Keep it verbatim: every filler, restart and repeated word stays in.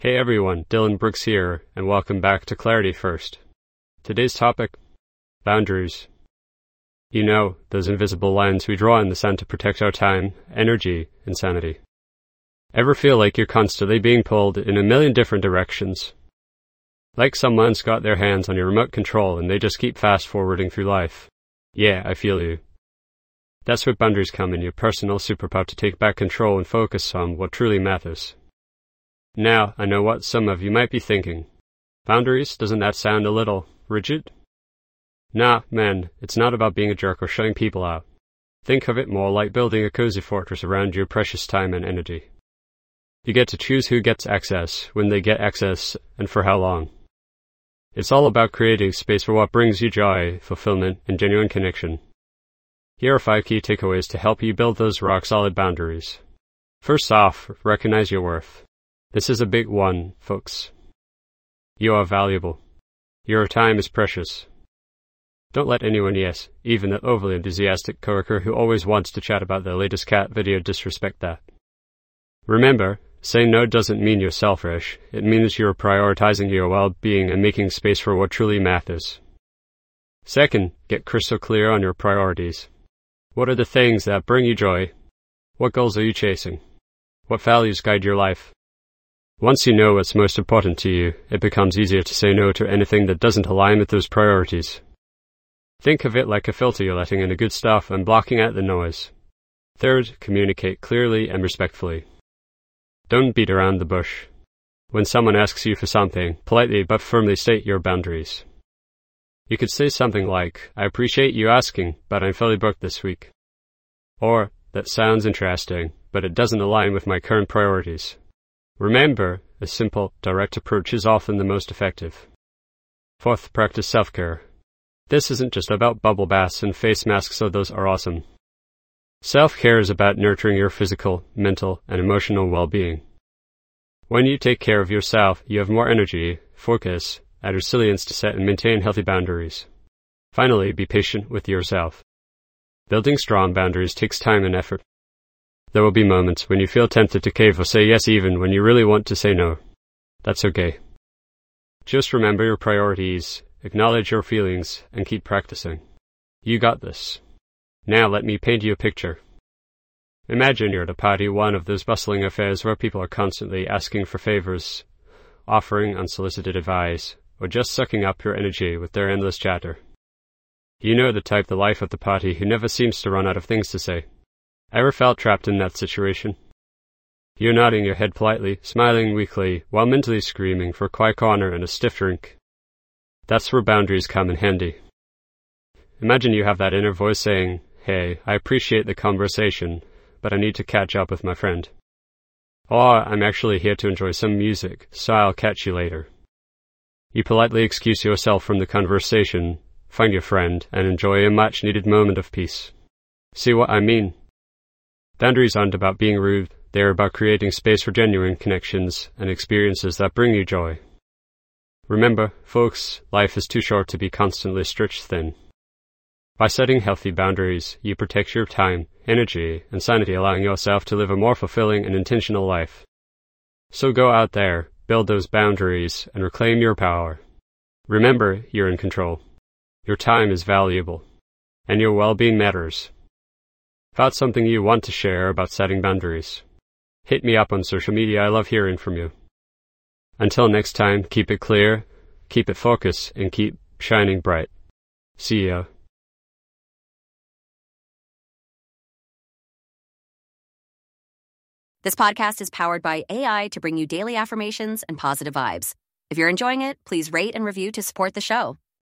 Hey everyone, Dylan Brooks here, and welcome back to Clarity First. Today's topic, boundaries. You know, those invisible lines we draw in the sand to protect our time, energy, and sanity. Ever feel like you're constantly being pulled in a million different directions? Like someone's got their hands on your remote control and they just keep fast-forwarding through life. Yeah, I feel you. That's where boundaries come in, your personal superpower to take back control and focus on what truly matters. Now, I know what some of you might be thinking. Boundaries, doesn't that sound a little rigid? Nah, man, it's not about being a jerk or shutting people out. Think of it more like building a cozy fortress around your precious time and energy. You get to choose who gets access, when they get access, and for how long. It's all about creating space for what brings you joy, fulfillment, and genuine connection. Here are five key takeaways to help you build those rock-solid boundaries. First off, recognize your worth. This is a big one, folks. You are valuable. Your time is precious. Don't let anyone, yes, even the overly enthusiastic coworker who always wants to chat about their latest cat video, disrespect that. Remember, saying no doesn't mean you're selfish. It means you're prioritizing your well-being and making space for what truly matters. Second, get crystal clear on your priorities. What are the things that bring you joy? What goals are you chasing? What values guide your life? Once you know what's most important to you, it becomes easier to say no to anything that doesn't align with those priorities. Think of it like a filter, you're letting in the good stuff and blocking out the noise. Third, communicate clearly and respectfully. Don't beat around the bush. When someone asks you for something, politely but firmly state your boundaries. You could say something like, I appreciate you asking, but I'm fully booked this week. Or, that sounds interesting, but it doesn't align with my current priorities. Remember, a simple, direct approach is often the most effective. Fourth, practice self-care. This isn't just about bubble baths and face masks, though those are awesome. Self-care is about nurturing your physical, mental, and emotional well-being. When you take care of yourself, you have more energy, focus, and resilience to set and maintain healthy boundaries. Finally, be patient with yourself. Building strong boundaries takes time and effort. There will be moments when you feel tempted to cave or say yes even when you really want to say no. That's okay. Just remember your priorities, acknowledge your feelings, and keep practicing. You got this. Now let me paint you a picture. Imagine you're at a party, one of those bustling affairs where people are constantly asking for favors, offering unsolicited advice, or just sucking up your energy with their endless chatter. You know the type, the life of the party who never seems to run out of things to say. Ever felt trapped in that situation? You're nodding your head politely, smiling weakly, while mentally screaming for a quiet corner and a stiff drink. That's where boundaries come in handy. Imagine you have that inner voice saying, hey, I appreciate the conversation, but I need to catch up with my friend. Or, I'm actually here to enjoy some music, so I'll catch you later. You politely excuse yourself from the conversation, find your friend, and enjoy a much-needed moment of peace. See what I mean? Boundaries aren't about being rude, they're about creating space for genuine connections and experiences that bring you joy. Remember, folks, life is too short to be constantly stretched thin. By setting healthy boundaries, you protect your time, energy, and sanity, allowing yourself to live a more fulfilling and intentional life. So go out there, build those boundaries, and reclaim your power. Remember, you're in control. Your time is valuable, and your well-being matters. Found something you want to share about setting boundaries? Hit me up on social media, I love hearing from you. Until next time, keep it clear, keep it focused, and keep shining bright. See ya. This podcast is powered by A I to bring you daily affirmations and positive vibes. If you're enjoying it, please rate and review to support the show.